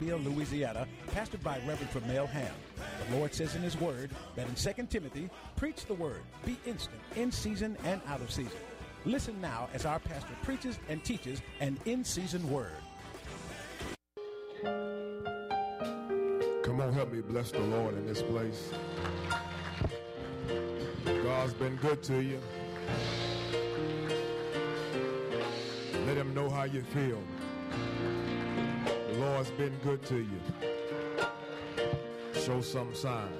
Bill, Louisiana, pastored by Reverend Vermel Ham. The Lord says in his word that in 2 Timothy, preach the word, be instant, in season and out of season. Listen now as our pastor preaches and teaches an in-season word. Come on, help me bless the Lord in this place. God's been good to you. Let him know how you feel. The Lord's been good to you. Show some sign.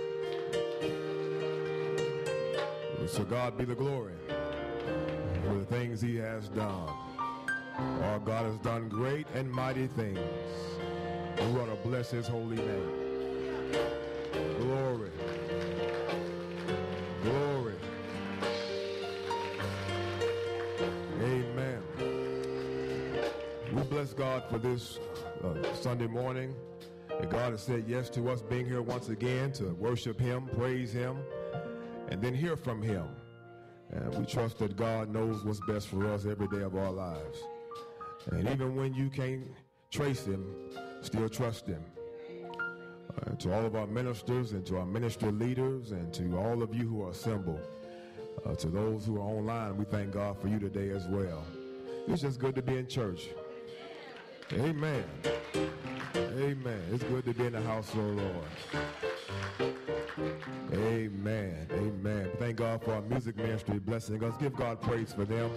So God be the glory for the things he has done. Our God has done great and mighty things. We want to bless his holy name. Glory. Glory. Amen. We bless God for this Sunday morning. And God has said yes to us being here once again to worship him, praise him, and then hear from him. And we trust that God knows what's best for us every day of our lives. And even when you can't trace him, still trust him. To all of our ministers and to our ministry leaders and to all of you who are assembled, to those who are online, we thank God for you today as well. It's just good to be in church. Amen. Amen. It's good to be in the house of the Lord. Amen. Amen. Thank God for our music ministry blessing us. Give God praise for them.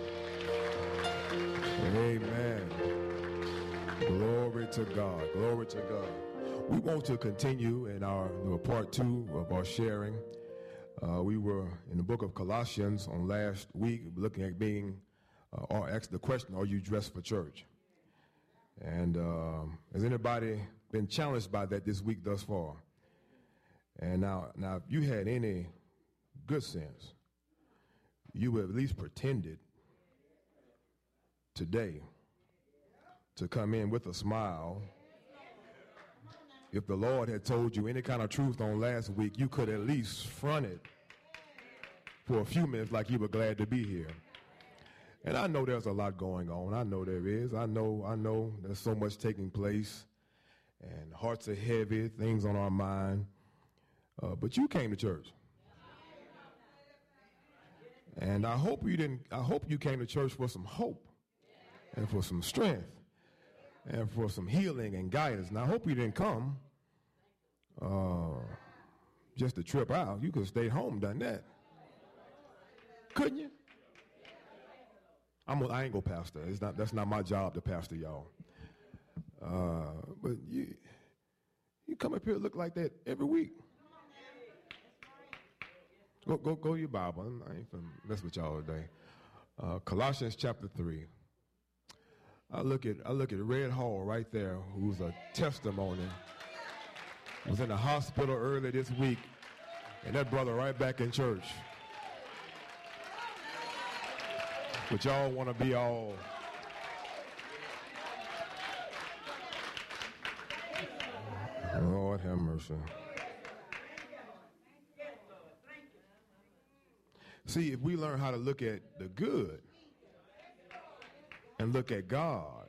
Amen. Glory to God. Glory to God. We want to continue in our part 2 of our sharing. We were in the book of Colossians on last week, looking at being, or asked the question, are you dressed for church? And has anybody been challenged by that this week thus far? And now if you had any good sense, you would at least pretended today to come in with a smile. If the Lord had told you any kind of truth on last week, you could at least front it for a few minutes like you were glad to be here. And I know there's a lot going on. I know there is. I know there's so much taking place, and hearts are heavy, things on our mind. But you came to church. And I hope you came to church for some hope and for some strength and for some healing and guidance. And I hope you didn't come just to trip out. You could have stayed home, done that. Couldn't you? I ain't gonna pastor. That's not my job to pastor y'all. But you come up here and look like that every week. Go to your Bible. I ain't finna mess with y'all today. Colossians chapter 3. I look at Red Hall right there, who's a testimony. Was in the hospital early this week, and that brother right back in church. But y'all want to be all Lord have mercy. See, if we learn how to look at the good and look at God.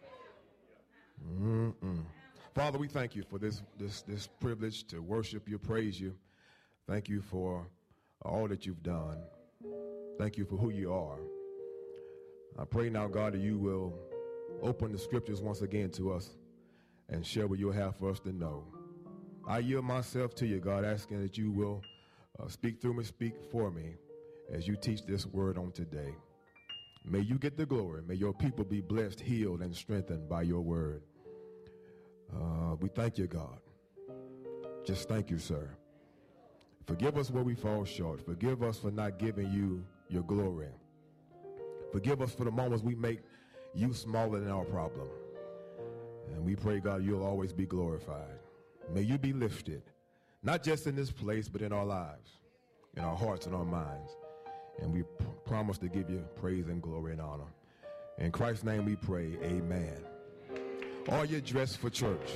Father, we thank you for this privilege to worship you, praise you. Thank you for all that you've done. Thank you for who you are. I pray now, God, that you will open the scriptures once again to us and share what you'll have for us to know. I yield myself to you, God, asking that you will speak through me, speak for me as you teach this word on today. May you get the glory. May your people be blessed, healed, and strengthened by your word. We thank you, God. Just thank you, sir. Forgive us where we fall short. Forgive us for not giving you your glory. Forgive us for the moments we make you smaller than our problem. And we pray, God, you'll always be glorified. May you be lifted, not just in this place, but in our lives, in our hearts and our minds. And we promise to give you praise and glory and honor. In Christ's name we pray, amen. Are you dressed for church?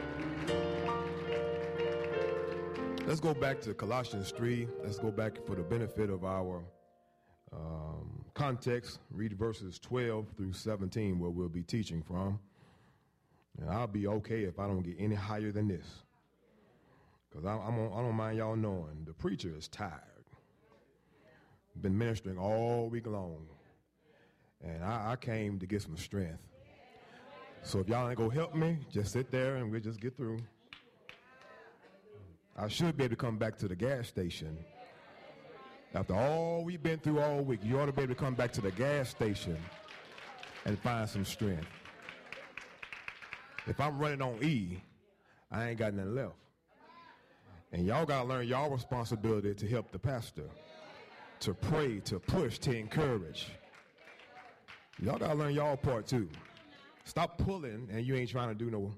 Let's go back to Colossians 3. Let's go back for the benefit of our context. Read verses 12 through 17 where we'll be teaching from. And I'll be okay if I don't get any higher than this. Because I don't mind y'all knowing the preacher is tired. Been ministering all week long. And I came to get some strength. So if y'all ain't going to help me, just sit there and we'll just get through. I should be able to come back to the gas station. After all we've been through all week, you ought to be able to come back to the gas station and find some strength. If I'm running on E, I ain't got nothing left. And y'all got to learn y'all responsibility to help the pastor, to pray, to push, to encourage. Y'all got to learn y'all part too. Stop pulling and you ain't trying to do no.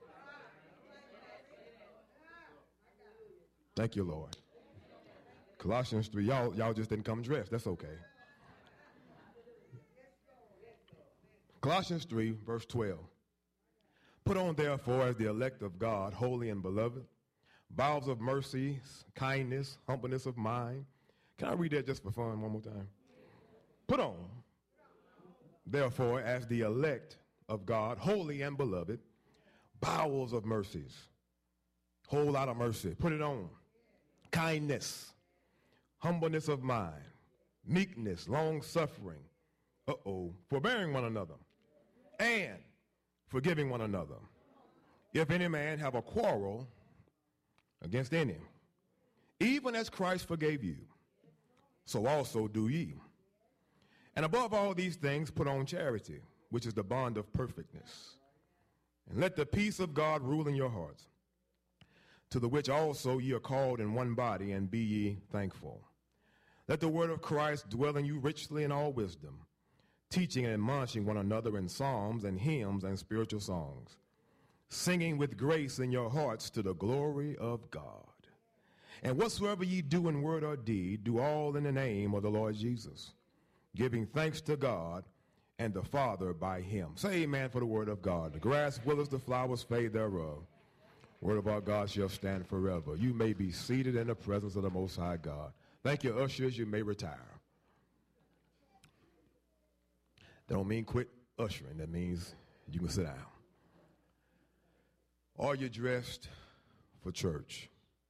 Thank you, Lord. Colossians 3, y'all just didn't come dressed. That's okay. Colossians 3, verse 12. Put on, therefore, as the elect of God, holy and beloved, bowels of mercy, kindness, humbleness of mind. Can I read that just for fun one more time? Put on, therefore, as the elect of God, holy and beloved, bowels of mercies, whole lot of mercy. Put it on. Kindness, humbleness of mind, meekness, long-suffering, forbearing one another, and forgiving one another. If any man have a quarrel against any, even as Christ forgave you, so also do ye. And above all these things, put on charity, which is the bond of perfectness. And let the peace of God rule in your hearts, to the which also ye are called in one body, and be ye thankful. Let the word of Christ dwell in you richly in all wisdom, teaching and admonishing one another in psalms and hymns and spiritual songs, singing with grace in your hearts to the glory of God. And whatsoever ye do in word or deed, do all in the name of the Lord Jesus, giving thanks to God and the Father by him. Say amen for the word of God. The grass withers, the flowers fade thereof. Word of our God shall stand forever. You may be seated in the presence of the Most High God. Thank you, ushers. You may retire. That don't mean quit ushering. That means you can sit down. Are you dressed for church?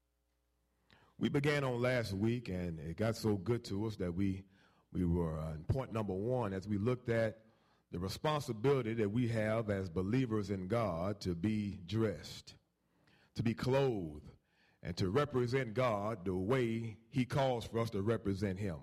We began on last week, and it got so good to us that we were on point number one as we looked at the responsibility that we have as believers in God to be dressed, to be clothed, and to represent God the way he calls for us to represent him.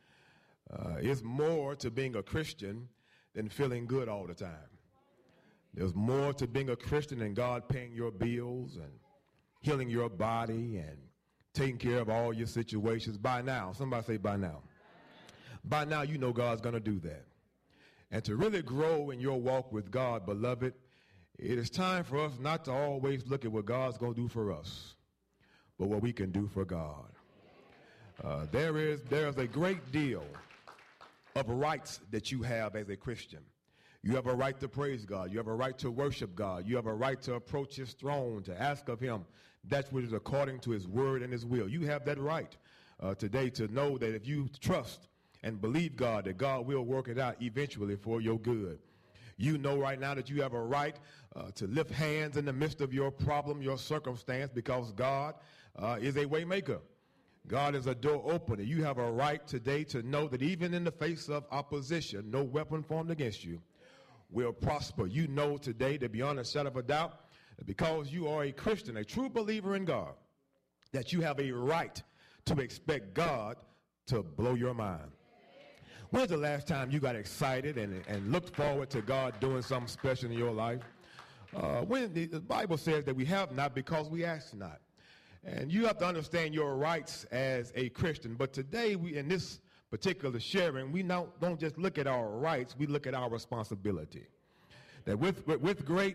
It's more to being a Christian than feeling good all the time. There's more to being a Christian than God paying your bills and healing your body and taking care of all your situations. By now, somebody say by now. By now, you know God's going to do that. And to really grow in your walk with God, beloved, it is time for us not to always look at what God's going to do for us, but what we can do for God. There is a great deal of rights that you have as a Christian. You have a right to praise God. You have a right to worship God. You have a right to approach his throne, to ask of him that which is according to his word and his will. You have that right today to know that if you trust and believe God, that God will work it out eventually for your good. You know right now that you have a right to lift hands in the midst of your problem, your circumstance, because God is a way maker. God is a door opener. You have a right today to know that even in the face of opposition, no weapon formed against you will prosper. You know today that beyond a shadow of a doubt, because you are a Christian, a true believer in God, that you have a right to expect God to blow your mind. When's the last time you got excited and looked forward to God doing something special in your life? When the Bible says that we have not because we ask not. And you have to understand your rights as a Christian. But today, in this particular sharing, we don't just look at our rights, we look at our responsibility. That with great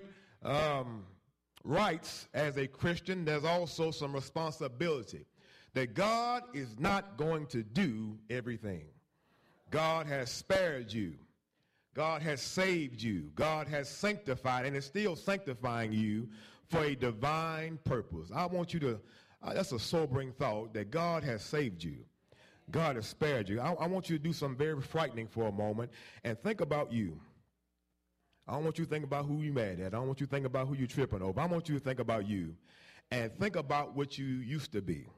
rights as a Christian, there's also some responsibility. That God is not going to do everything. God has spared you. God has saved you. God has sanctified and is still sanctifying you for a divine purpose. I want you to, that's a sobering thought, that God has saved you. God has spared you. I want you to do something very frightening for a moment and think about you. I don't want you to think about who you mad at. I don't want you to think about who you tripping over. I want you to think about you and think about what you used to be.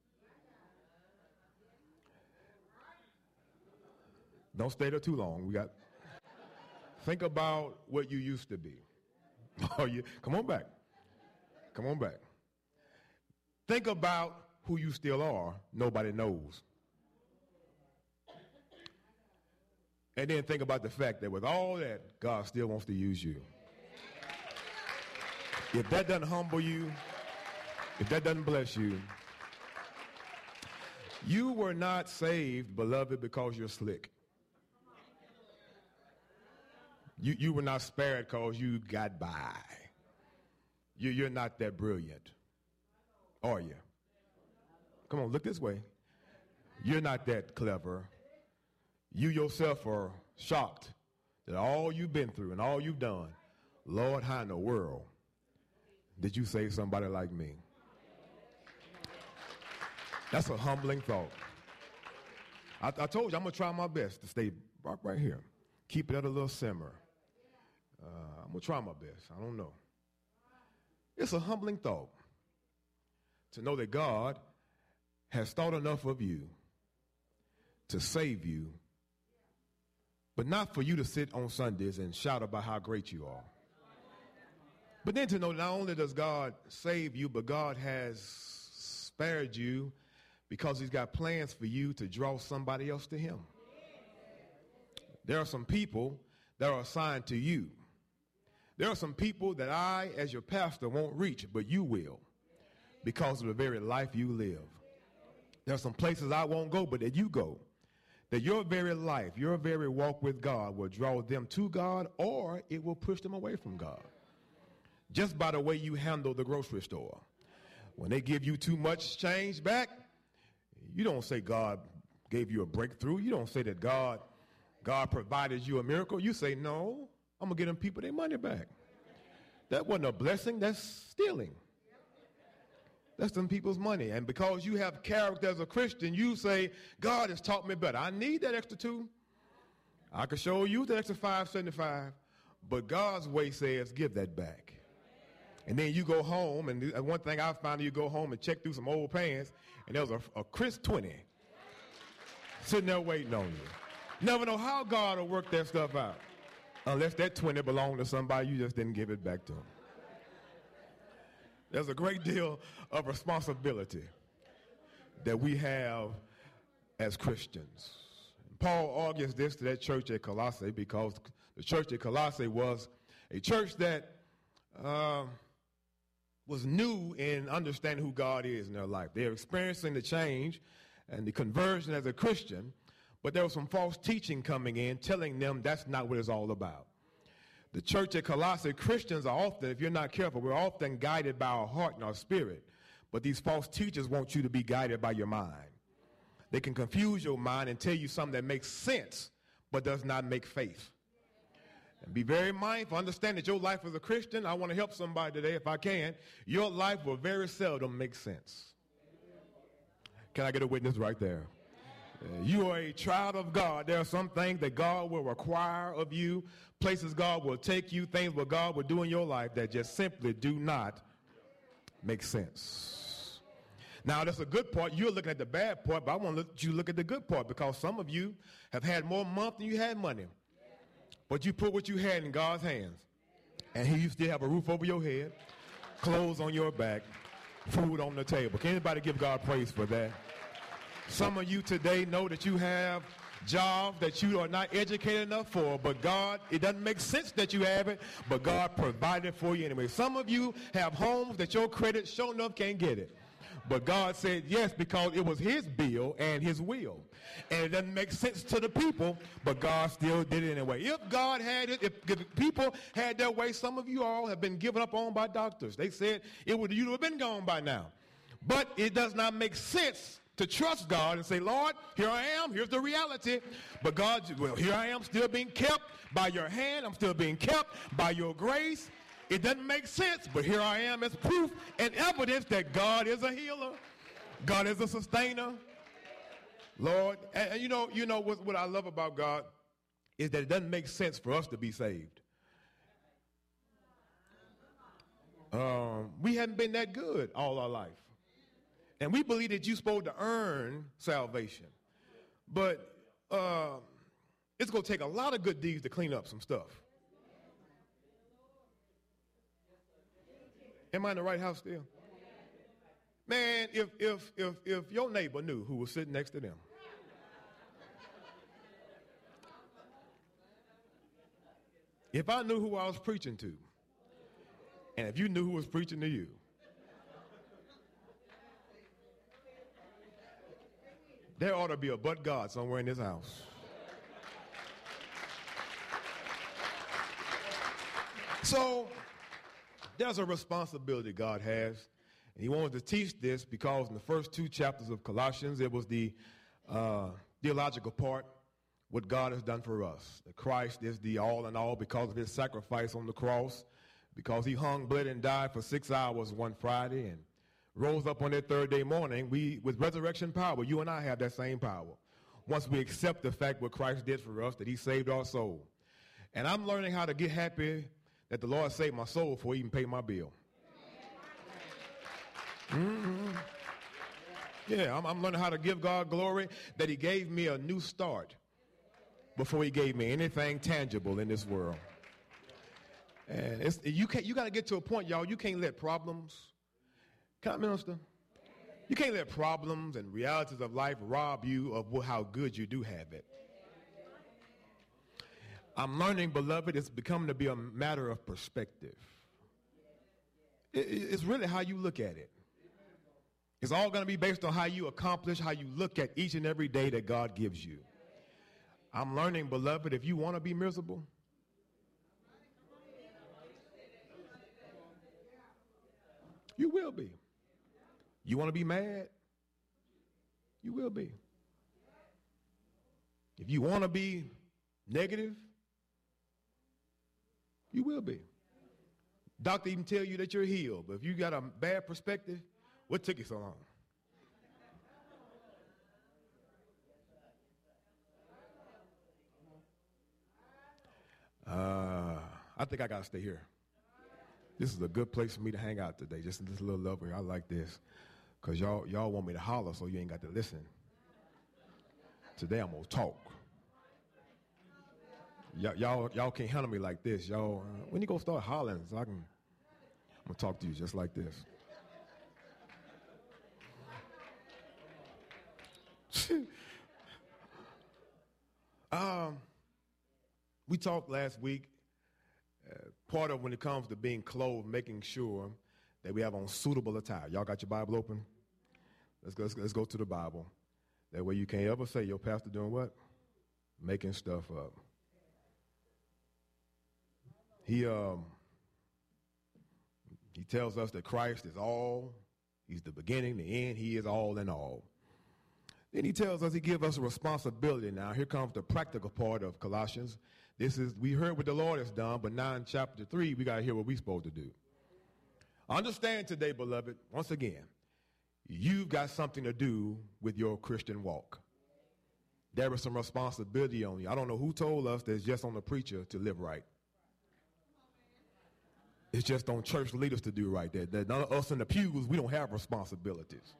Don't stay there too long. Think about what you used to be. Come on back. Come on back. Think about who you still are. Nobody knows. And then think about the fact that with all that, God still wants to use you. If that doesn't humble you, if that doesn't bless you, you were not saved, beloved, because you're slick. You were not spared because you got by. You're not that brilliant, are you? Come on, look this way. You're not that clever. You yourself are shocked that all you've been through and all you've done, Lord, how in the world did you save somebody like me? That's a humbling thought. I told you I'm going to try my best to stay right here. Keep it at a little simmer. I'm going to try my best. I don't know. It's a humbling thought to know that God has thought enough of you to save you, but not for you to sit on Sundays and shout about how great you are. But then to know not only does God save you, but God has spared you because he's got plans for you to draw somebody else to him. There are some people that are assigned to you. There are some people that I, as your pastor, won't reach, but you will because of the very life you live. There are some places I won't go, but that you go. That your very life, your very walk with God will draw them to God, or it will push them away from God. Just by the way you handle the grocery store. When they give you too much change back, you don't say God gave you a breakthrough. You don't say that God provided you a miracle. You say, no, I'm going to get them people their money back. That wasn't a blessing. That's stealing. That's them people's money. And because you have character as a Christian, you say, God has taught me better. I need that extra $2. I could show you the extra $5.75. But God's way says, give that back. And then you go home, and one thing I found, you go home and check through some old pants, and there was a crisp 20 sitting there waiting on you. Never know how God will work that stuff out. Unless that 20 belonged to somebody, you just didn't give it back to him. There's a great deal of responsibility that we have as Christians. Paul argues this to that church at Colossae because the church at Colossae was a church that was new in understanding who God is in their life. They're experiencing the change and the conversion as a Christian, but there was some false teaching coming in telling them that's not what it's all about. The church at Colossae, Christians are often, if you're not careful, we're often guided by our heart and our spirit. But these false teachers want you to be guided by your mind. They can confuse your mind and tell you something that makes sense, but does not make faith. And be very mindful. Understand that your life as a Christian, I want to help somebody today if I can. Your life will very seldom make sense. Can I get a witness right there? You are a child of God. There are some things that God will require of you, places God will take you, things what God will do in your life that just simply do not make sense. Now, that's a good part. You're looking at the bad part, but I want to let you look at the good part because some of you have had more month than you had money. But you put what you had in God's hands. And here you still have a roof over your head, clothes on your back, food on the table. Can anybody give God praise for that? Some of you today know that you have jobs that you are not educated enough for, but God, it doesn't make sense that you have it, but God provided for you anyway. Some of you have homes that your credit sure enough can't get it. But God said yes because it was his bill and his will. And it doesn't make sense to the people, but God still did it anyway. If God had it, if people had their way, some of you all have been given up on by doctors. They said you'd have been gone by now. But it does not make sense to trust God and say, Lord, here I am, here's the reality. But God, well, here I am still being kept by your hand. I'm still being kept by your grace. It doesn't make sense, but here I am as proof and evidence that God is a healer. God is a sustainer. Lord, and you know what I love about God is that it doesn't make sense for us to be saved. We hadn't been that good all our life. And we believe that you're supposed to earn salvation. But it's going to take a lot of good deeds to clean up some stuff. Am I in the right house still? Man, if your neighbor knew who was sitting next to them, if I knew who I was preaching to, and if you knew who was preaching to you, there ought to be a but God somewhere in this house. So there's a responsibility God has, and he wanted to teach this because in the first 2 chapters of Colossians, it was the theological part, what God has done for us. That Christ is the all in all because of his sacrifice on the cross, because he hung, bled, and died for 6 hours one Friday and rose up on that third day morning. We, with resurrection power, you and I have that same power. Once we accept the fact what Christ did for us, that he saved our soul. And I'm learning how to get happy that the Lord saved my soul before he even paid my bill. Yeah, I'm learning how to give God glory that he gave me a new start before he gave me anything tangible in this world. And you got to get to a point, y'all, you can't let problems, can I minister? You can't let problems and realities of life rob you of how good you do have it. I'm learning, beloved, it's becoming to be a matter of perspective. It's really how you look at it. It's all going to be based on how you accomplish, how you look at each and every day that God gives you. I'm learning, beloved, if you want to be miserable, you will be. You want to be mad? You will be. If you want to be negative, you will be. Doctor even tell you that you're healed, but if you got a bad perspective, what took you so long? I think I got to stay here. This is a good place for me to hang out today, just in this little lovely. I like this, because y'all want me to holler, so you ain't got to listen. Today I'm going to talk. Y'all can't handle me like this. Y'all, when you going to start hollering, so I'm going to talk to you just like this. We talked last week, part of when it comes to being clothed, making sure that we have on suitable attire. Y'all got your Bible open? Let's go to the Bible. That way you can't ever say your pastor doing what? Making stuff up. He tells us that Christ is all. He's the beginning, the end. He is all in all. Then he tells us he gives us a responsibility. Now, here comes the practical part of Colossians. We heard what the Lord has done, but now in chapter 3, we got to hear what we're supposed to do. Understand today, beloved, once again, you've got something to do with your Christian walk. There is some responsibility on you. I don't know who told us that it's just on the preacher to live right. It's just on church leaders to do right. That none of us in the pews, we don't have responsibilities.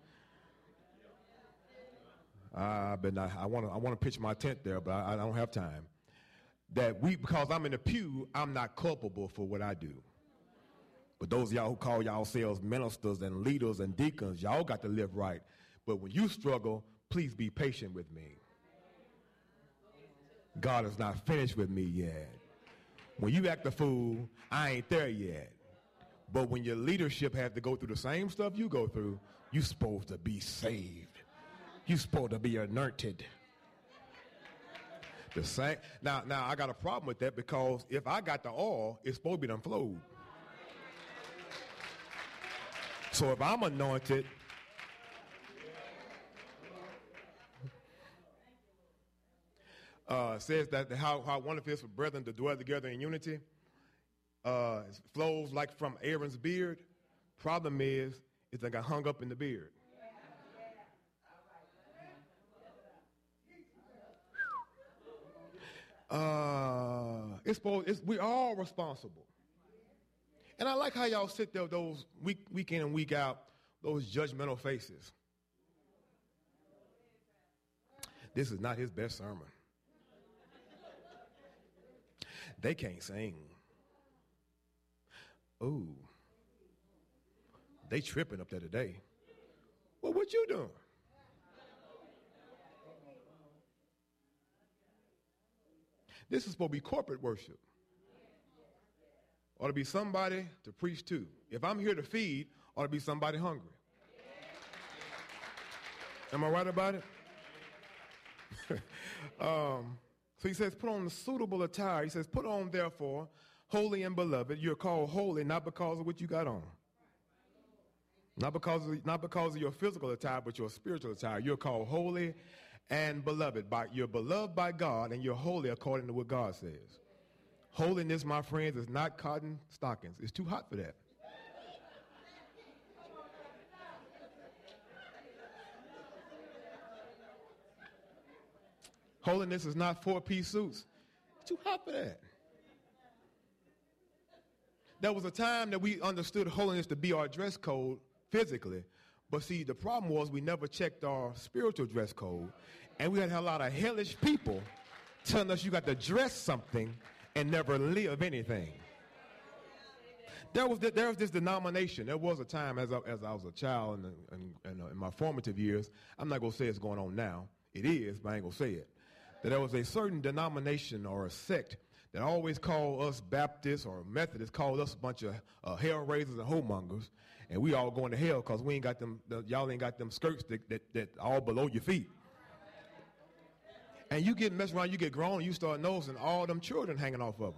I want to pitch my tent there, but I don't have time. Because I'm in the pew, I'm not culpable for what I do. But those of y'all who call yourselves ministers and leaders and deacons, y'all got to live right. But when you struggle, please be patient with me. God is not finished with me yet. When you act a fool, I ain't there yet. But when your leadership has to go through the same stuff you go through, you're supposed to be saved. You're supposed to be anointed. The same. Now I got a problem with that, because if I got the oil, it's supposed to be done flowed. So if I'm anointed, says that how wonderful it is for brethren to dwell together in unity. It flows like from Aaron's beard. Problem is they got hung up in the beard. We're all responsible. And I like how y'all sit there those week in and week out, those judgmental faces. This is not his best sermon. They can't sing. Ooh. They tripping up there today. Well, what you doing? This is supposed to be corporate worship. Ought to be somebody to preach to. If I'm here to feed, ought to be somebody hungry. Am I right about it? So he says, put on the suitable attire. He says, put on, therefore, holy and beloved. You're called holy not because of what you got on. Not because of your physical attire, but your spiritual attire. You're called holy and beloved. You're beloved by God, and you're holy according to what God says. Holiness, my friends, is not cotton stockings. It's too hot for that. Holiness is not four-piece suits. It's too hot for that. There was a time that we understood holiness to be our dress code physically. But see, the problem was we never checked our spiritual dress code. And we had a lot of hellish people telling us you got to dress something and never live anything. There was this denomination. There was a time as I was a child and in my formative years, I'm not going to say it's going on now. It is, but I ain't going to say it. That there was a certain denomination or a sect that always called us Baptists or Methodists, called us a bunch of hell raisers and homongers, and we all going to hell because we ain't got them. Y'all ain't got them skirts that all below your feet. And you get messed around, you get grown, and you start noticing all them children hanging off of them.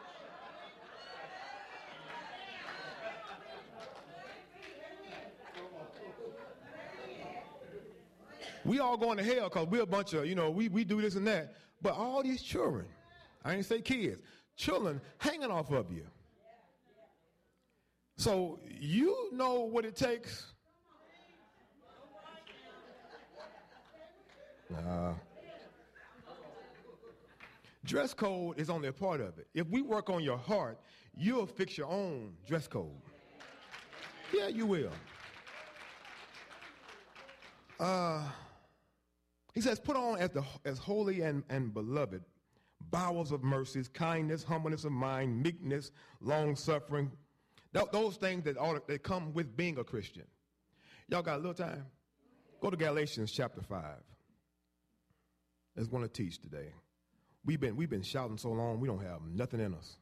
We all going to hell because we're a bunch of, we do this and that. But all these children, I ain't say kids, children hanging off of you. So you know what it takes. Dress code is only a part of it. If we work on your heart, you'll fix your own dress code. Yeah, you will. He says, put on as holy and beloved, bowels of mercies, kindness, humbleness of mind, meekness, long-suffering. Those things that come with being a Christian. Y'all got a little time? Go to Galatians chapter 5. I just want to teach today. We've been shouting so long, we don't have nothing in us.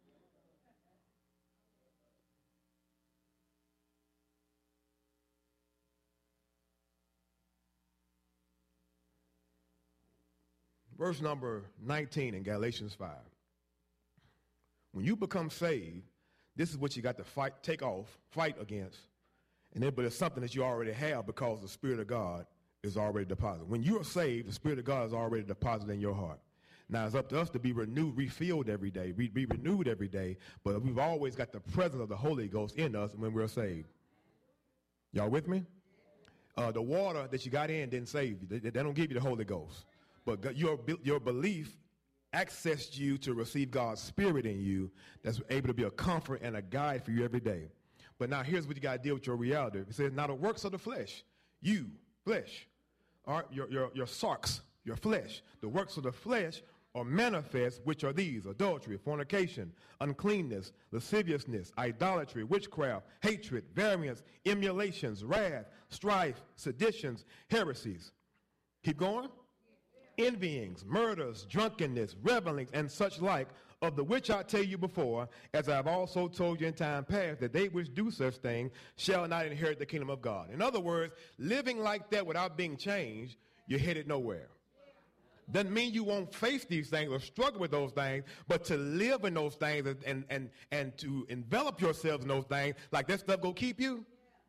Verse number 19 in Galatians 5. When you become saved, this is what you got to fight against. But it's something that you already have because the Spirit of God is already deposited. When you are saved, the Spirit of God is already deposited in your heart. Now, it's up to us to be renewed, refilled every day, be renewed every day, but we've always got the presence of the Holy Ghost in us when we're saved. Y'all with me? The water that you got in didn't save you. They don't give you the Holy Ghost. But your belief accessed you to receive God's Spirit in you that's able to be a comfort and a guide for you every day. But now here's what you got to deal with your reality. It says, now the works of the flesh, flesh, all right, your sarx, your flesh, the works of the flesh are manifest, which are these: adultery, fornication, uncleanness, lasciviousness, idolatry, witchcraft, hatred, variance, emulations, wrath, strife, seditions, heresies. Keep going. Envyings, murders, drunkenness, revelings, and such like, of the which I tell you before, as I have also told you in time past, that they which do such things shall not inherit the kingdom of God. In other words, living like that without being changed, you're headed nowhere. Doesn't mean you won't face these things or struggle with those things, but to live in those things and to envelop yourselves in those things, like that stuff gonna keep you.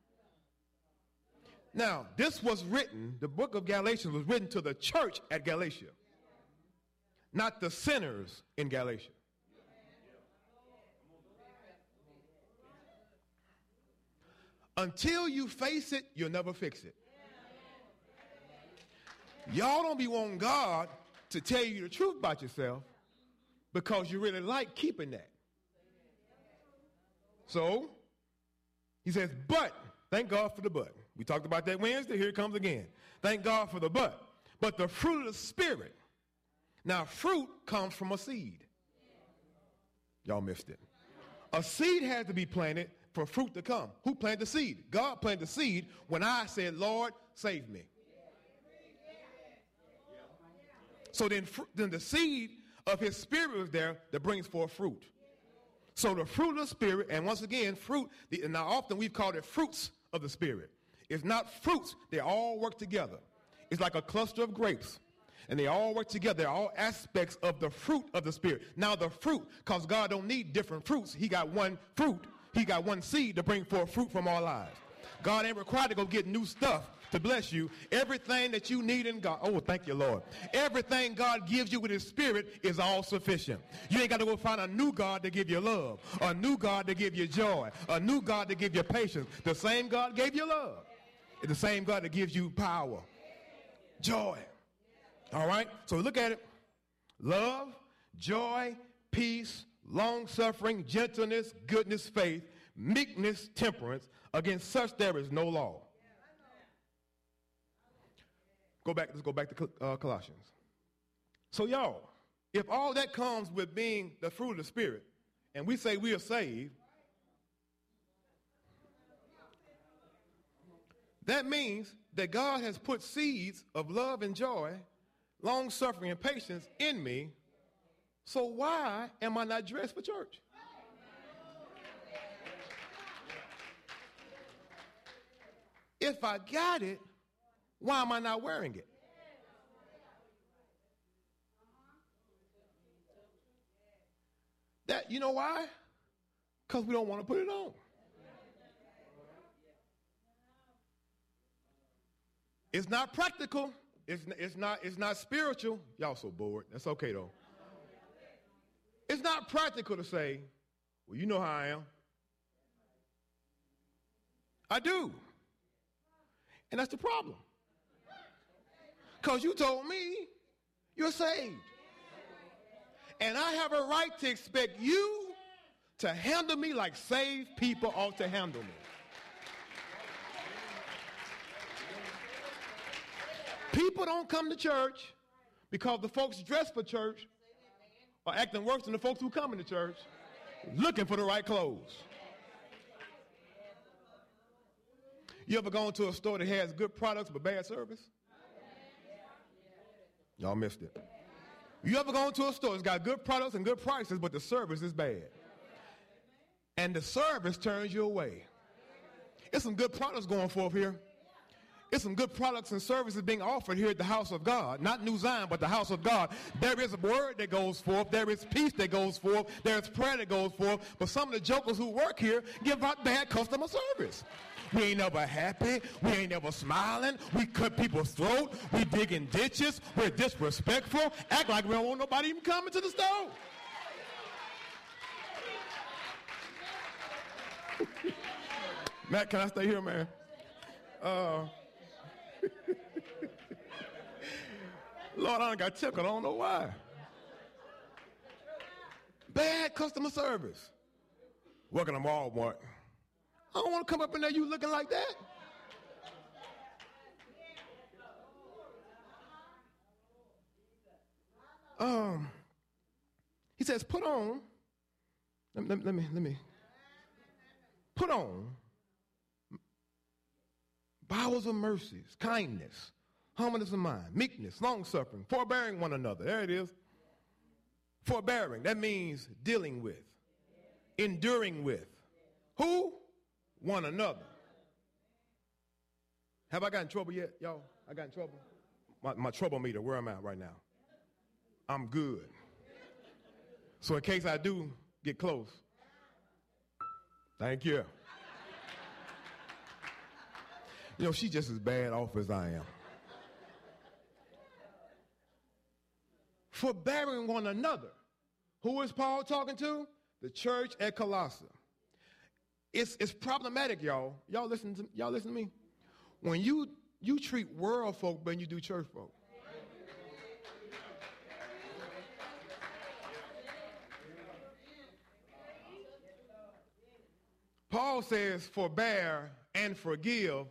Now, this was written, the book of Galatians was written to the church at Galatia, not the sinners in Galatia. Until you face it, you'll never fix it. Y'all don't be wanting God to tell you the truth about yourself because you really like keeping that. So, he says, but, thank God for the but. We talked about that Wednesday. Here it comes again. Thank God for the but. But the fruit of the Spirit. Now, fruit comes from a seed. Y'all missed it. A seed had to be planted for fruit to come. Who planted the seed? God planted the seed when I said, Lord, save me. So then the seed of his Spirit was there that brings forth fruit. So the fruit of the Spirit, and once again, fruit, now often we've called it fruits of the Spirit. It's not fruits. They all work together. It's like a cluster of grapes. And they all work together. They're all aspects of the fruit of the Spirit. Now the fruit, because God don't need different fruits. He got one fruit. He got one seed to bring forth fruit from our lives. God ain't required to go get new stuff to bless you. Everything that you need in God, oh, thank you, Lord. Everything God gives you with his Spirit is all sufficient. You ain't got to go find a new God to give you love, a new God to give you joy, a new God to give you patience. The same God gave you love. It's the same God that gives you power, joy. All right? So look at it. Love, joy, peace, long-suffering, gentleness, goodness, faith, meekness, temperance. Against such there is no law. Let's go back to Colossians. So y'all, if all that comes with being the fruit of the Spirit, and we say we are saved, that means that God has put seeds of love and joy, long-suffering and patience in me. So why am I not dressed for church? If I got it, why am I not wearing it? You know why? Because we don't want to put it on. It's not practical. It's not spiritual. Y'all so bored. That's okay though. It's not practical to say, well, you know how I am. I do. And that's the problem. Because you told me you're saved. And I have a right to expect you to handle me like saved people ought to handle me. People don't come to church because the folks dressed for church are acting worse than the folks who come into church looking for the right clothes. You ever gone to a store that has good products but bad service? Y'all missed it. You ever gone to a store that's got good products and good prices but the service is bad? And the service turns you away. There's some good products going forth here. There's some good products and services being offered here at the house of God. Not New Zion, but the house of God. There is a word that goes forth. There is peace that goes forth. There is prayer that goes forth. But some of the jokers who work here give out bad customer service. We ain't never happy. We ain't never smiling. We cut people's throat. We digging ditches. We're disrespectful. Act like we don't want nobody even coming to the store. Matt, can I stay here, man? Lord, I done got tickled. I don't know why. Bad customer service. Working at Walmart. I don't want to come up in there you looking like that. He says, put on. Let me. Put on bowels of mercies, kindness, humbleness of mind, meekness, long-suffering, forbearing one another. There it is. Forbearing. That means dealing with, enduring with. Who? One another. Have I got in trouble yet, y'all? I got in trouble? My trouble meter, where am I right now? I'm good. So in case I do get close, thank you. You know, she's just as bad off as I am. Forbearing one another. Who is Paul talking to? The church at Colossae. It's problematic, y'all. Y'all listen to me. When you treat world folk better than you do church folk. Paul says, forbear and forgive.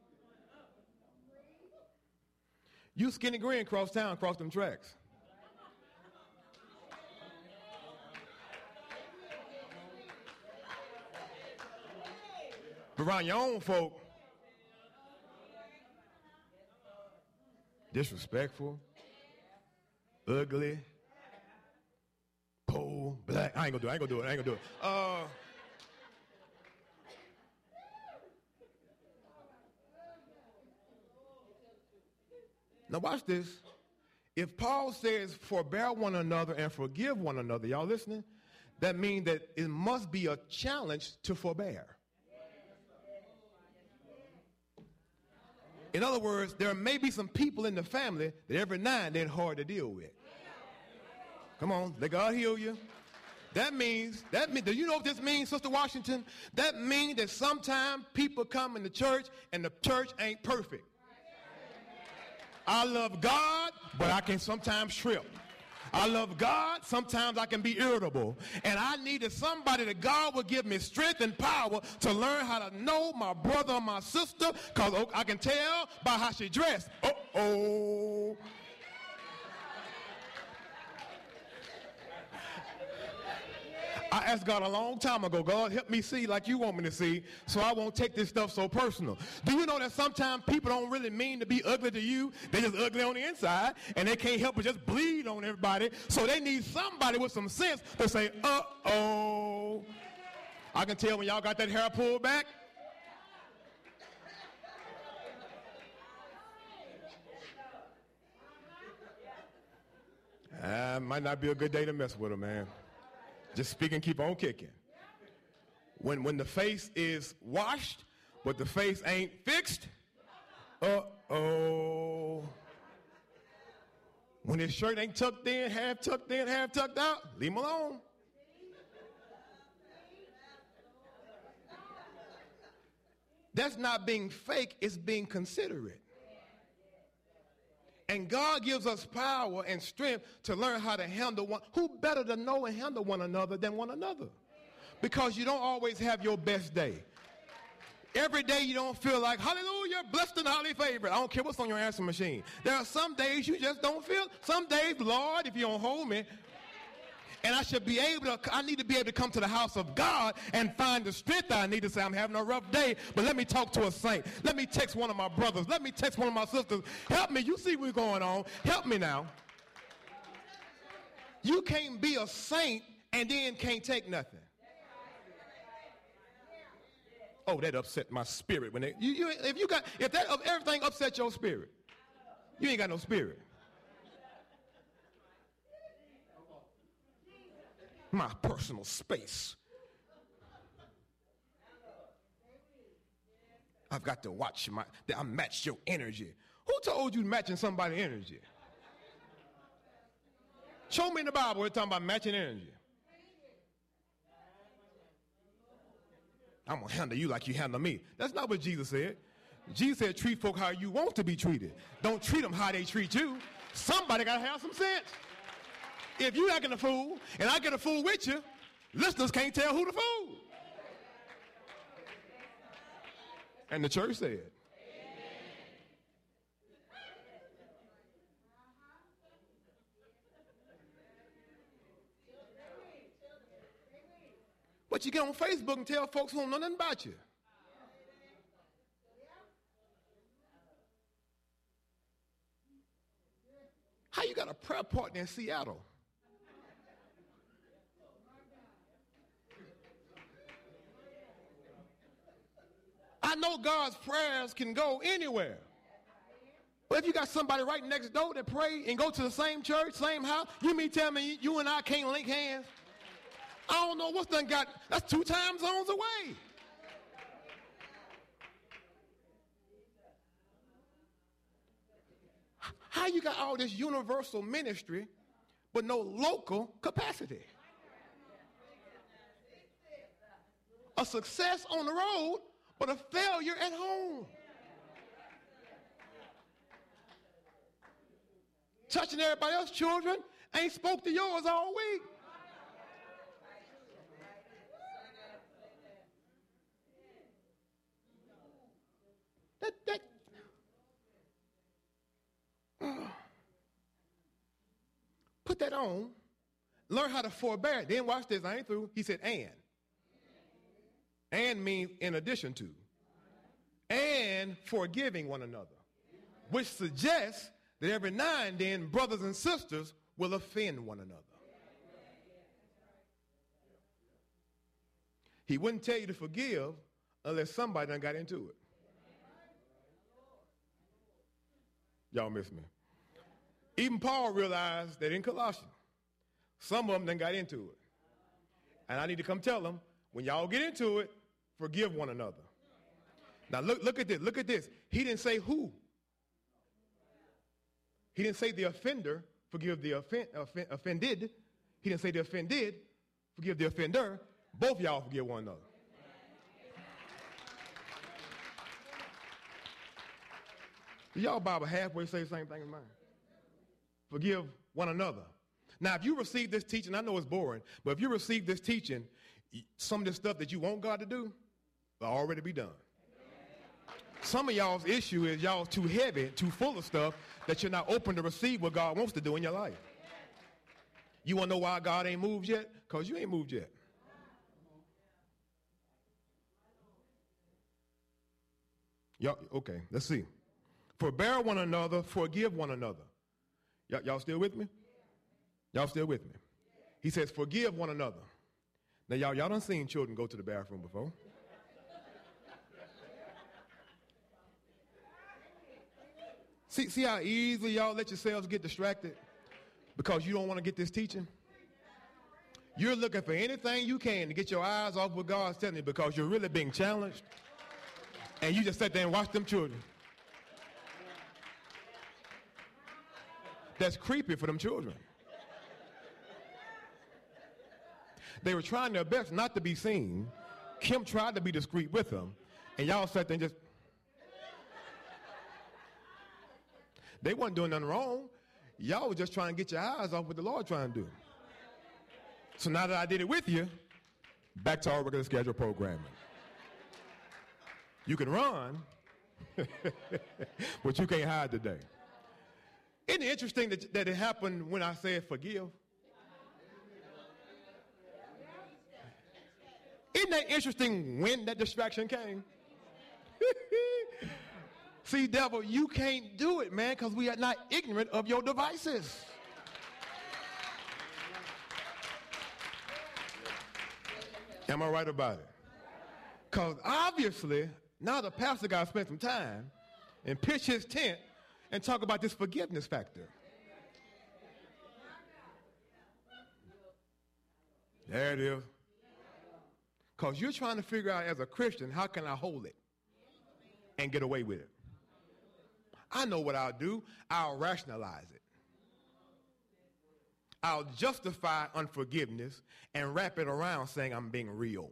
You skinny grin cross town, cross them tracks. But around your own folk, disrespectful, ugly, poor, black. I ain't gonna do it. Now watch this. If Paul says, forbear one another and forgive one another, y'all listening? That means that it must be a challenge to forbear. In other words, there may be some people in the family that every now and then hard to deal with. Come on, let God heal you. That means, do you know what this means, Sister Washington? That means that sometimes people come in the church and the church ain't perfect. I love God, but I can sometimes trip. I love God, sometimes I can be irritable. And I needed somebody that God would give me strength and power to learn how to know my brother or my sister, because I can tell by how she dressed. Uh-oh. I asked God a long time ago, God, help me see like you want me to see so I won't take this stuff so personal. Do you know that sometimes people don't really mean to be ugly to you? They're just ugly on the inside, and they can't help but just bleed on everybody. So they need somebody with some sense to say, uh-oh. I can tell when y'all got that hair pulled back. Might not be a good day to mess with her, man. Just speak and keep on kicking. When the face is washed, but the face ain't fixed, uh-oh. When his shirt ain't tucked in, half tucked out, leave him alone. That's not being fake, it's being considerate. And God gives us power and strength to learn how to handle one. Who better to know and handle one another than one another? Because you don't always have your best day. Every day you don't feel like, hallelujah, blessed and highly favored. I don't care what's on your answer machine. There are some days you just don't feel. Some days, Lord, if you don't hold me. And I need to be able to come to the house of God and find the strength I need to say, I'm having a rough day, but let me talk to a saint. Let me text one of my brothers. Let me text one of my sisters. Help me. You see what's going on. Help me now. You can't be a saint and then can't take nothing. Oh, that upset my spirit. When if everything upset your spirit, you ain't got no spirit. My personal space. I've got to watch I match your energy. Who told you matching somebody's energy? Show me in the Bible where it's talking about matching energy. I'm going to handle you like you handle me. That's not what Jesus said. Jesus said treat folk how you want to be treated. Don't treat them how they treat you. Somebody got to have some sense. If you acting a fool, and I get a fool with you, listeners can't tell who the fool. And the church said. But you get on Facebook and tell folks who don't know nothing about you. How you got a prayer partner in Seattle? I know God's prayers can go anywhere. But if you got somebody right next door that pray and go to the same church, same house, you mean tell me you and I can't link hands? I don't know what's done got, that's 2 time zones away. How you got all this universal ministry but no local capacity? A success on the road, but a failure at home. Touching everybody else's children, ain't spoke to yours all week. put that on. Learn how to forbear. Then watch this. I ain't through. He said, and. And means in addition to. And forgiving one another. Which suggests that every now and then brothers and sisters will offend one another. He wouldn't tell you to forgive unless somebody done got into it. Y'all miss me. Even Paul realized that in Colossians, some of them done got into it. And I need to come tell them, when y'all get into it, forgive one another. Now look at this. Look at this. He didn't say who. He didn't say the offender, forgive the offended. He didn't say the offended, forgive the offender. Both y'all forgive one another. Y'all Bible halfway say the same thing as mine. Forgive one another. Now, if you receive this teaching, I know it's boring, but if you receive this teaching, some of the stuff that you want God to do will already be done. Some of y'all's issue is y'all too heavy, too full of stuff that you're not open to receive what God wants to do in your life. You want to know why God ain't moved yet? Because you ain't moved yet. Y'all, okay, let's see. Forbear one another, forgive one another. Y'all still with me? Y'all still with me? He says, forgive one another. Now, y'all done seen children go to the bathroom before. See how easily y'all let yourselves get distracted because you don't want to get this teaching? You're looking for anything you can to get your eyes off what God's telling you because you're really being challenged. And you just sit there and watch them children. That's creepy for them children. They were trying their best not to be seen. Kim tried to be discreet with them. And y'all sat there and just... They wasn't doing nothing wrong. Y'all were just trying to get your eyes off what the Lord trying to do. So now that I did it with you, back to our regular schedule programming. You can run, but you can't hide today. Isn't it interesting that it happened when I said forgive? Isn't that interesting when that distraction came? See, devil, you can't do it, man, because we are not ignorant of your devices. Am I right about it? Because obviously, now the pastor got to spend some time and pitch his tent and talk about this forgiveness factor. There it is. Because you're trying to figure out as a Christian, how can I hold it and get away with it? I know what I'll do. I'll rationalize it. I'll justify unforgiveness and wrap it around saying I'm being real.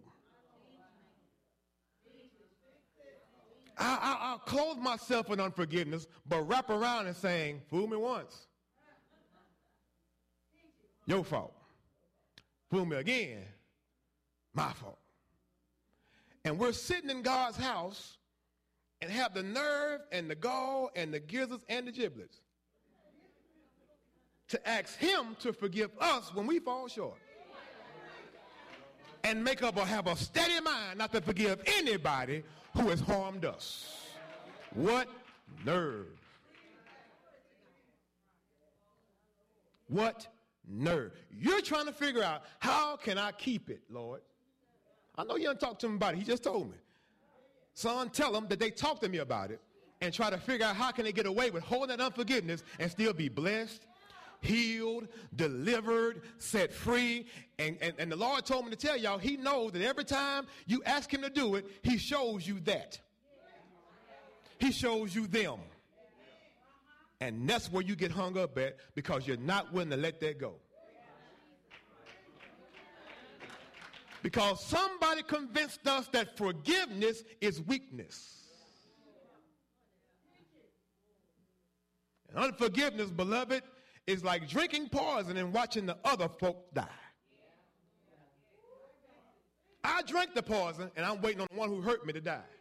I'll clothe myself in unforgiveness, but wrap around and saying, fool me once. Your fault. Fool me again. My fault. And we're sitting in God's house and have the nerve and the gall and the gizzards and the giblets to ask him to forgive us when we fall short. And make up or have a steady mind not to forgive anybody who has harmed us. What nerve. What nerve. You're trying to figure out, how can I keep it, Lord? I know you didn't talk to him about it. He just told me. Son, tell them that they talk to me about it and try to figure out how can they get away with holding that unforgiveness and still be blessed, healed, delivered, set free. And the Lord told me to tell y'all, he knows that every time you ask him to do it, he shows you that. He shows you them. And that's where you get hung up at because you're not willing to let that go. Because somebody convinced us that forgiveness is weakness. And unforgiveness, beloved, is like drinking poison and watching the other folk die. I drank the poison and I'm waiting on the one who hurt me to die.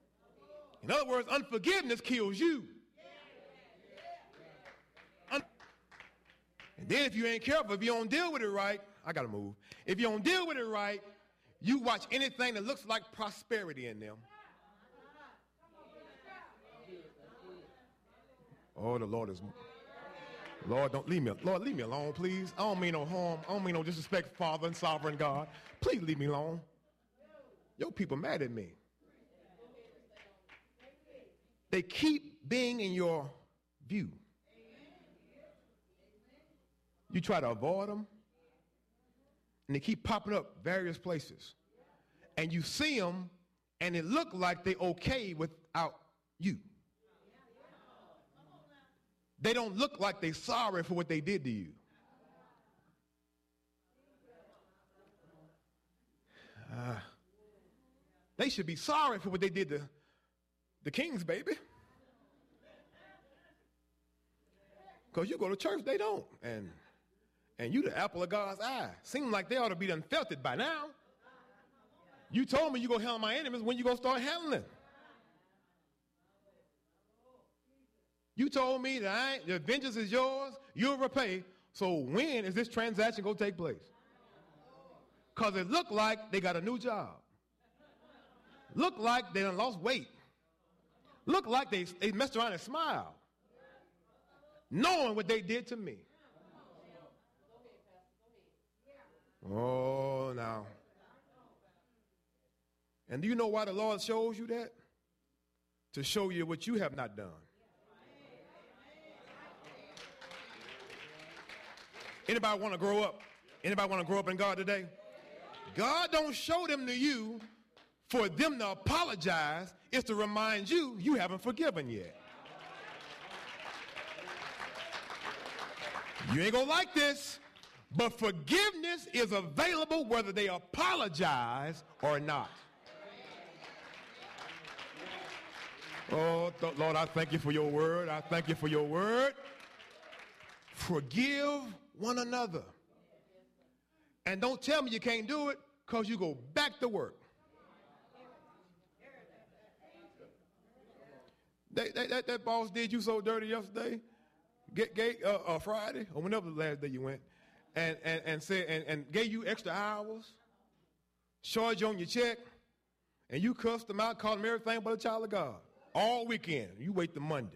In other words, unforgiveness kills you. Then if you ain't careful, if you don't deal with it right, I got to move. If you don't deal with it right, you watch anything that looks like prosperity in them. Oh, the Lord is... Lord, don't leave me. Lord, leave me alone, please. I don't mean no harm. I don't mean no disrespect, Father and sovereign God. Please leave me alone. Your people mad at me. They keep being in your view. You try to avoid them, and they keep popping up various places. And you see them, and it look like they okay without you. They don't look like they're sorry for what they did to you. They should be sorry for what they did to the King's baby. Because you go to church, they don't. And you the apple of God's eye. Seems like they ought to be done felt it by now. You told me you going to handle my enemies. When you going to start handling? You told me that the vengeance is yours, you'll repay. So when is this transaction going to take place? Because it looked like they got a new job. Look like they done lost weight. Look like they messed around and smiled, knowing what they did to me. Oh, now. And do you know why the Lord shows you that? To show you what you have not done. Anybody want to grow up? Anybody want to grow up in God today? God don't show them to you for them to apologize. It's to remind you you haven't forgiven yet. You ain't going to like this, but forgiveness is available whether they apologize or not. Oh, Lord, I thank you for your word. I thank you for your word. Forgive one another. And don't tell me you can't do it, because you go back to work. That boss did you so dirty yesterday, Friday, or whenever the last day you went, and said and gave you extra hours, charged you on your check, and you cussed them out, called them everything but a child of God. All weekend. You wait till Monday.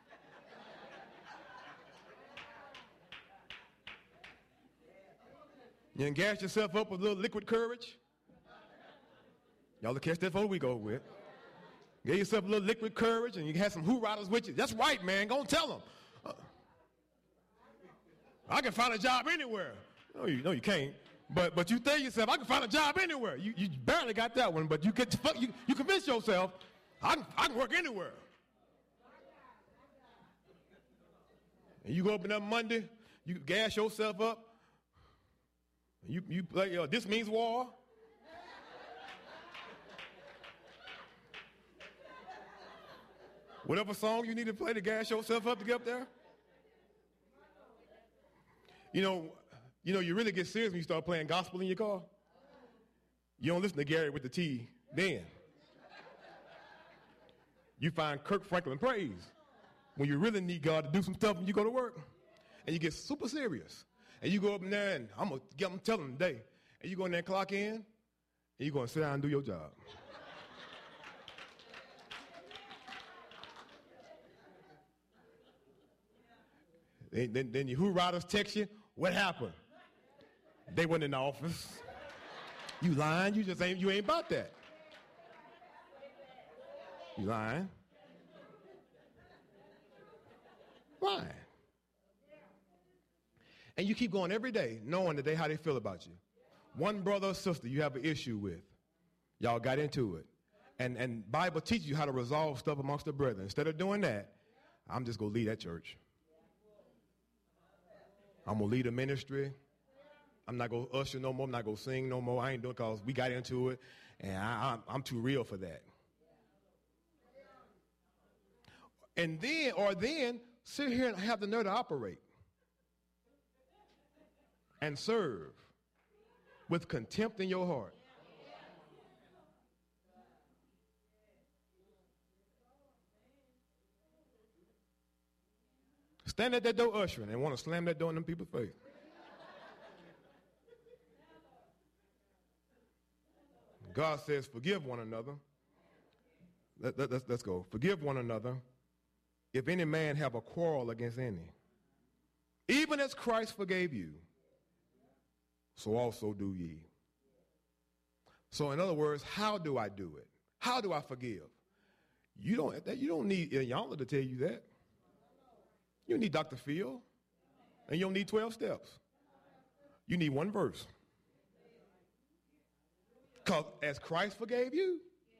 You can gas yourself up with a little liquid courage. Y'all will catch that before we go with. Get yourself a little liquid courage, and you can have some hooritas with you. That's right, man. Go and tell them. I can find a job anywhere. No, you can't. But you tell yourself, I can find a job anywhere. You barely got that one, but you convince yourself, I can work anywhere. And you go up in that Monday, you gas yourself up. You play, This Means War. Whatever song you need to play to gas yourself up to get up there. You really get serious when you start playing gospel in your car. You don't listen to Gary with the T then. You find Kirk Franklin praise when you really need God to do some stuff when you go to work. And you get super serious. And you go up in there, and I'm telling them today. And you go in there and clock in, and you're going to sit down and do your job. Then your hooritas text you, what happened? They weren't in the office. You lying, you ain't about that. You lying. Lying. And you keep going every day knowing that how they feel about you. One brother or sister you have an issue with. Y'all got into it. And Bible teaches you how to resolve stuff amongst the brethren. Instead of doing that, I'm just going to lead that church. I'm going to lead a ministry. I'm not going to usher no more. I'm not going to sing no more. I ain't doing it because we got into it. And I'm too real for that. And then sit here and have the nerve to operate. And serve with contempt in your heart. Stand at that door ushering and want to slam that door in them people's face. God says, forgive one another. Let's go. Forgive one another if any man have a quarrel against any. Even as Christ forgave you, so also do ye. So in other words, how do I do it? How do I forgive? You don't need Iyanla to tell you that. You need Dr. Phil, and you don't need 12 steps. You need one verse. Because as Christ forgave you,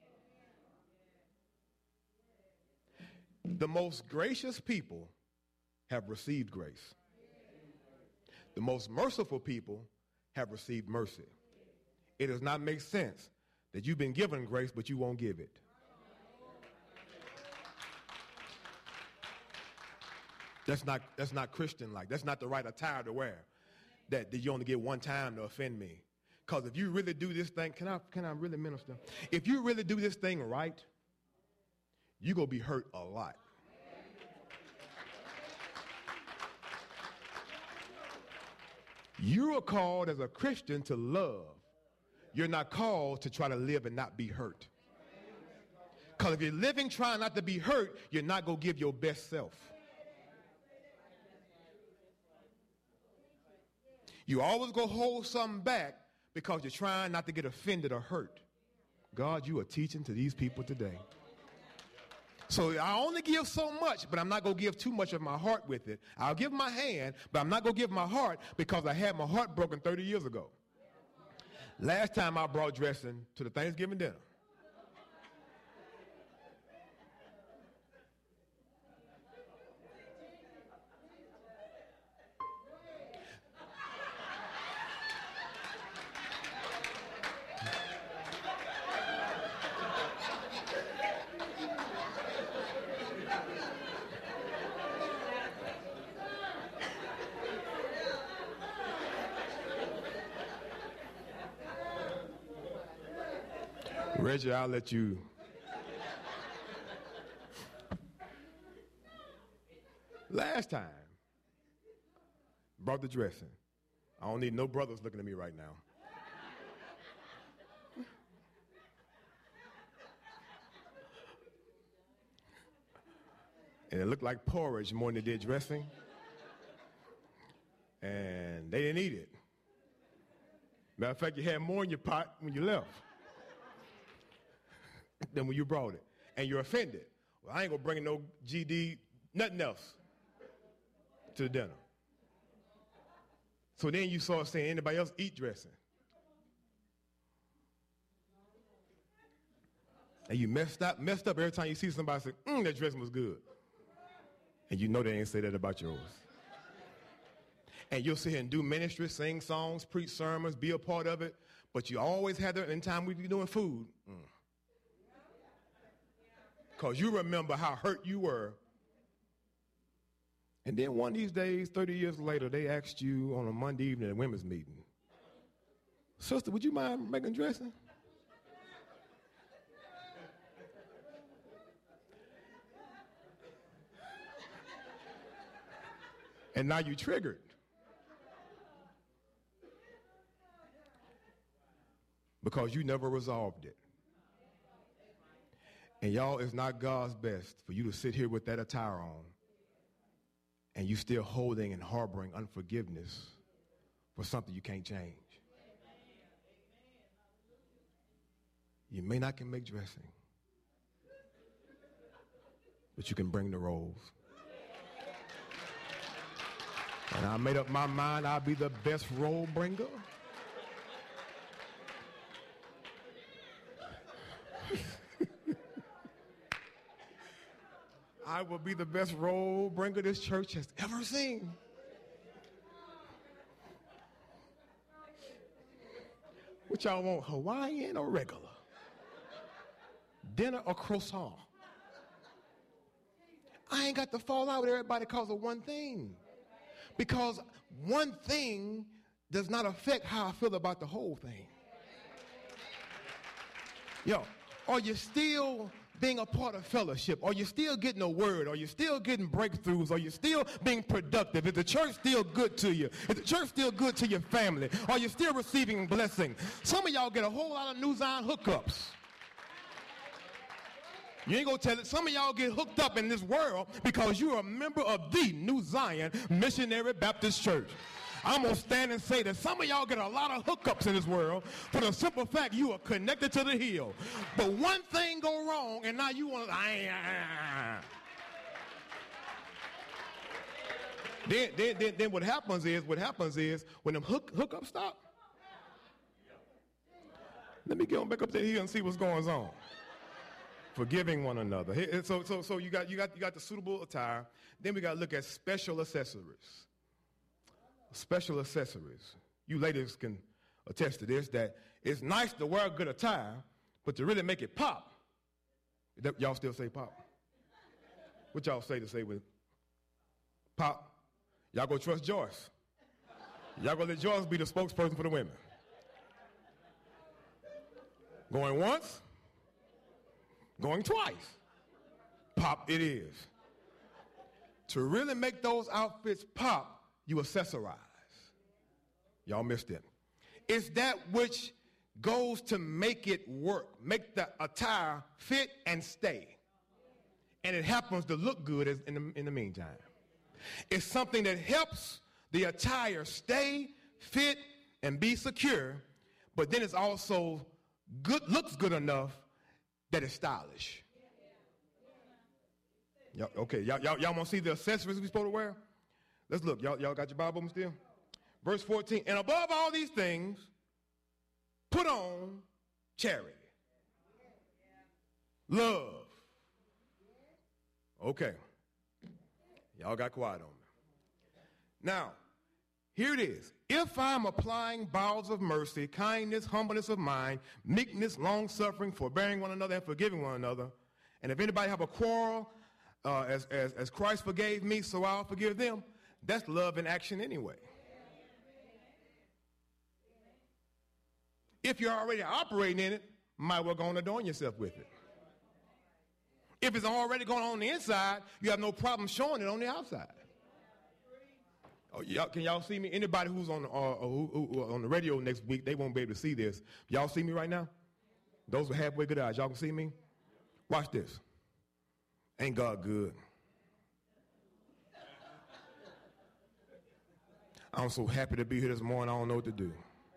the most gracious people have received grace. The most merciful people have received mercy. It does not make sense that you've been given grace, but you won't give it. That's not Christian-like. That's not the right attire to wear. That you only get one time to offend me. Because if you really do this thing, can I really minister? If you really do this thing right, you're going to be hurt a lot. You are called as a Christian to love. You're not called to try to live and not be hurt. Because if you're living trying not to be hurt, you're not going to give your best self. You always go hold something back because you're trying not to get offended or hurt. God, you are teaching to these people today. So I only give so much, but I'm not going to give too much of my heart with it. I'll give my hand, but I'm not going to give my heart because I had my heart broken 30 years ago. Last time I brought dressing to the Thanksgiving dinner. Reggie, I'll let you. Last time, brought the dressing. I don't need no brothers looking at me right now. And it looked like porridge more than it did dressing. And they didn't eat it. Matter of fact, you had more in your pot when you left than when you brought it. And you're offended. Well, I ain't gonna bring no GD, nothing else to the dinner. So then you saw saying, anybody else eat dressing? And you messed up every time you see somebody say, that dressing was good. And you know they ain't say that about yours. And you'll sit here and do ministry, sing songs, preach sermons, be a part of it, but you always have that in time we be doing food. Because you remember how hurt you were. And then one of these days, 30 years later, they asked you on a Monday evening at a women's meeting, sister, would you mind making dressing? And now you triggered. Because you never resolved it. And y'all, it's not God's best for you to sit here with that attire on and you still holding and harboring unforgiveness for something you can't change. You may not can make dressing, but you can bring the rolls. And I made up my mind I'll be the best roll bringer. I will be the best roll bringer this church has ever seen. What y'all want, Hawaiian or regular? Dinner or croissant? I ain't got to fall out with everybody because of one thing. Because one thing does not affect how I feel about the whole thing. Yo, are you still being a part of fellowship? Are you still getting a word? Are you still getting breakthroughs? Are you still being productive? Is the church still good to you? Is the church still good to your family? Are you still receiving blessing? Some of y'all get a whole lot of New Zion hookups. You ain't gonna tell it. Some of y'all get hooked up in this world because you're a member of the New Zion Missionary Baptist Church. I'm going to stand and say that some of y'all get a lot of hookups in this world for the simple fact you are connected to the hill. But one thing go wrong, and now you want to... Then what happens is when them hookups stop, let me get on back up there here and see what's going on. Forgiving one another. So you got the suitable attire. Then we got to look at special accessories. Special accessories. You ladies can attest to this, that it's nice to wear good attire, but to really make it pop. Y'all still say pop? What y'all say to say with pop? Y'all go trust Joyce. Y'all go let Joyce be the spokesperson for the women. Going once, going twice. Pop it is. To really make those outfits pop, you accessorize. Y'all missed it. It's that which goes to make it work, make the attire fit and stay. And it happens to look good in the meantime. It's something that helps the attire stay, fit, and be secure, but then it's also good, looks good enough that it's stylish. Okay, y'all want to see the accessories we're supposed to wear? Let's look. Y'all got your Bible still? Verse 14. And above all these things, put on charity. Love. Okay. Y'all got quiet on me. Now, here it is. If I'm applying bowels of mercy, kindness, humbleness of mind, meekness, long-suffering, forbearing one another, and forgiving one another, and if anybody have a quarrel, as Christ forgave me, so I'll forgive them, that's love in action anyway. If you're already operating in it, might well go on adorn yourself with it. If it's already going on the inside, you have no problem showing it on the outside. Oh, can y'all see me? Anybody who's on the radio next week, they won't be able to see this. Y'all see me right now? Those with halfway good eyes, y'all can see me? Watch this. Ain't God good? I'm so happy to be here this morning, I don't know what to do.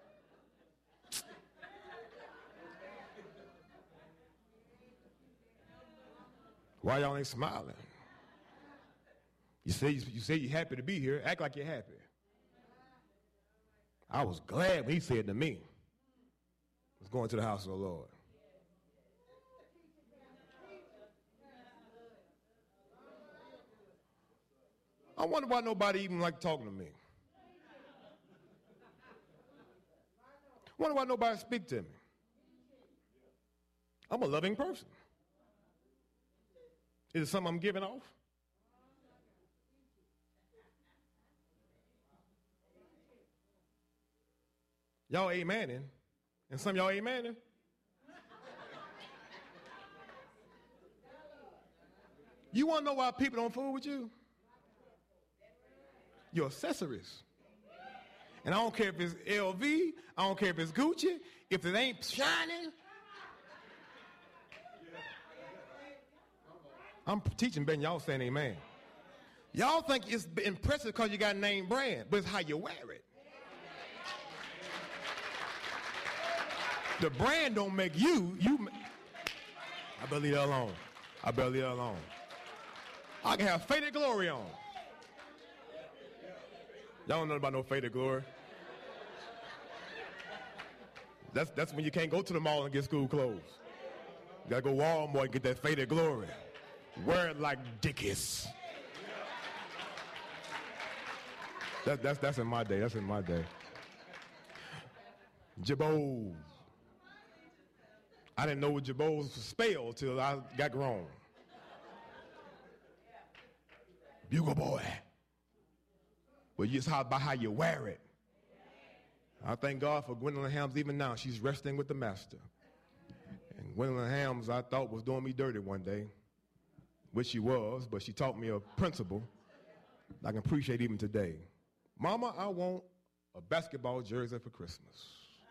Why y'all ain't smiling? You say you're happy to be here. Act like you're happy. I was glad when he said to me, let's go into the house of the Lord. I wonder why nobody even like talking to me. I wonder why nobody speak to me. I'm a loving person. Is it something I'm giving off? Y'all amening, and some of y'all amening. You want to know why people don't fool with you? Your accessories. And I don't care if it's LV, I don't care if it's Gucci, if it ain't shining. I'm teaching better than y'all saying amen. Y'all think it's impressive because you got a name brand, but it's how you wear it. The brand don't make you. I better leave that alone. I can have faded glory on. Y'all don't know about no faded glory. That's when you can't go to the mall and get school clothes. You gotta go Walmart and get that faded glory. Wear it like Dickies. That's in my day. That's in my day. Jabot. I didn't know what Jabot was spelled till I got grown. Bugle boy. But it's about how you wear it. I thank God for Gwendolyn Helms even now. She's resting with the master. And Gwendolyn Hams, I thought, was doing me dirty one day, which she was, but she taught me a principle I can appreciate even today. Mama, I want a basketball jersey for Christmas.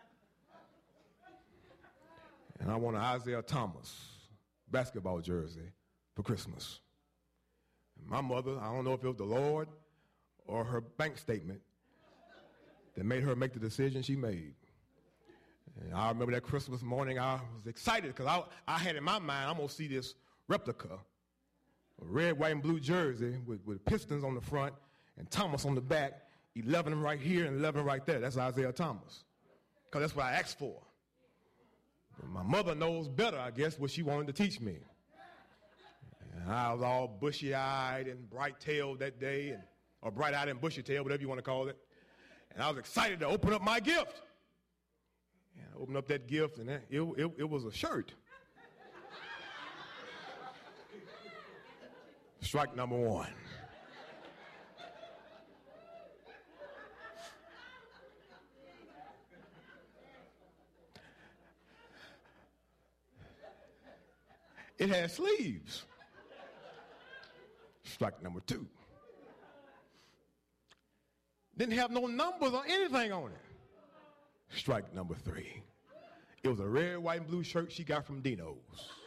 And I want an Isaiah Thomas basketball jersey for Christmas. And my mother, I don't know if it was the Lord or her bank statement that made her make the decision she made. And I remember that Christmas morning, I was excited because I had in my mind, I'm going to see this replica, a red, white, and blue jersey with pistons on the front and Thomas on the back, 11 right here and 11 right there. That's Isaiah Thomas, because that's what I asked for. And my mother knows better, I guess, what she wanted to teach me. And I was all bushy-eyed and bright-tailed that day, or bright-eyed and bushy-tailed, whatever you want to call it. And I was excited to open up my gift. And I opened up that gift, and it was a shirt. Strike number one. It had sleeves. Strike number two. Didn't have no numbers or anything on it. Strike number three. It was a red, white, and blue shirt she got from Dino's.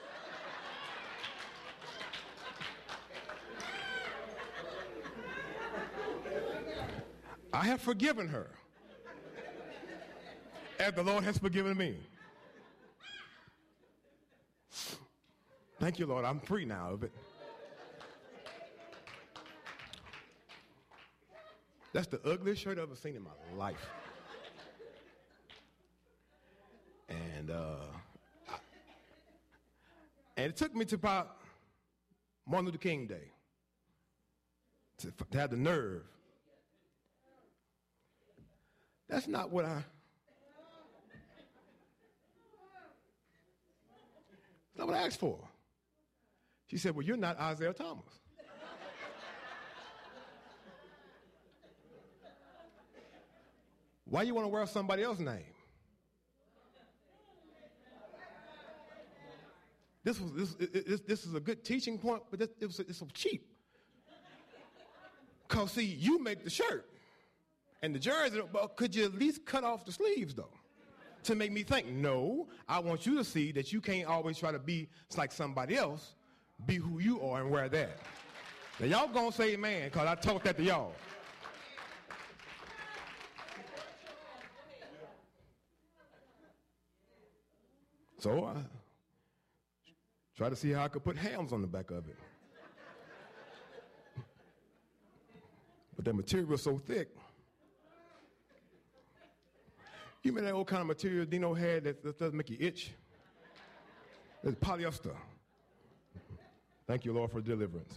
I have forgiven her, as the Lord has forgiven me. Thank you, Lord. I'm free now of it. That's the ugliest shirt I've ever seen in my life. And it took me to about Martin Luther King Day to have the nerve. That's not what that's not what I asked for. She said, well, you're not Isaiah Thomas. Why you want to wear somebody else's name? This is a good teaching point, but it's so cheap. Because, see, you make the shirt and the jersey, but could you at least cut off the sleeves, though? To make me think, no, I want you to see that you can't always try to be like somebody else. Be who you are and wear that. Now, y'all gonna say amen, because I taught that to y'all. So I tried to see how I could put hams on the back of it. But that material was so thick. You remember that old kind of material Dino had that doesn't make you itch? It's polyester. Thank you, Lord, for deliverance.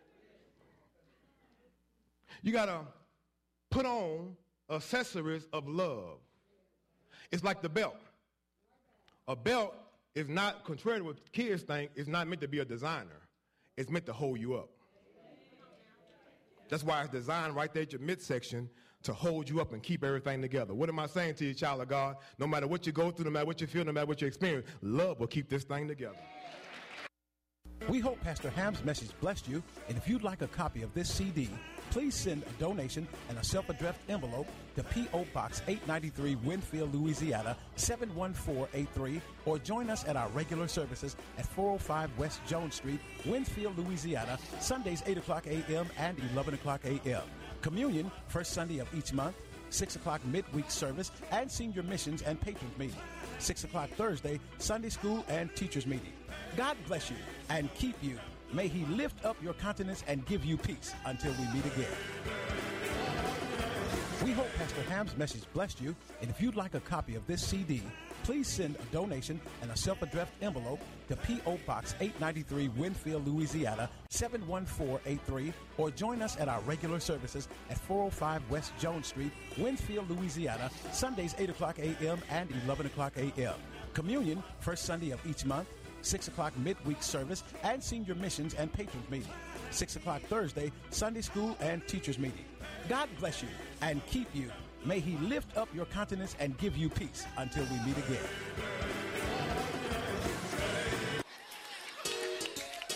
You got to put on accessories of love. It's like the belt. A belt is not, contrary to what kids think, it's not meant to be a designer. It's meant to hold you up. That's why it's designed right there at your midsection to hold you up and keep everything together. What am I saying to you, child of God? No matter what you go through, no matter what you feel, no matter what you experience, love will keep this thing together. We hope Pastor Ham's message blessed you, and if you'd like a copy of this CD, please send a donation and a self-addressed envelope to P.O. Box 893, Winfield, Louisiana, 71483, or join us at our regular services at 405 West Jones Street, Winfield, Louisiana, Sundays 8 o'clock a.m. and 11 o'clock a.m. Communion, first Sunday of each month, 6 o'clock midweek service, and senior missions and patrons meeting. 6 o'clock Thursday, Sunday school and teachers meeting. God bless you and keep you. May he lift up your countenance and give you peace until we meet again. We hope Pastor Ham's message blessed you, and if you'd like a copy of this CD, please send a donation and a self-addressed envelope to P.O. Box 893, Winfield, Louisiana, 71483, or join us at our regular services at 405 West Jones Street, Winfield, Louisiana, Sundays 8 o'clock a.m. and 11 o'clock a.m. Communion, first Sunday of each month, 6 o'clock midweek service, and senior missions and patrons meeting. 6 o'clock Thursday, Sunday school and teachers meeting. God bless you and keep you. May he lift up your countenance and give you peace until we meet again.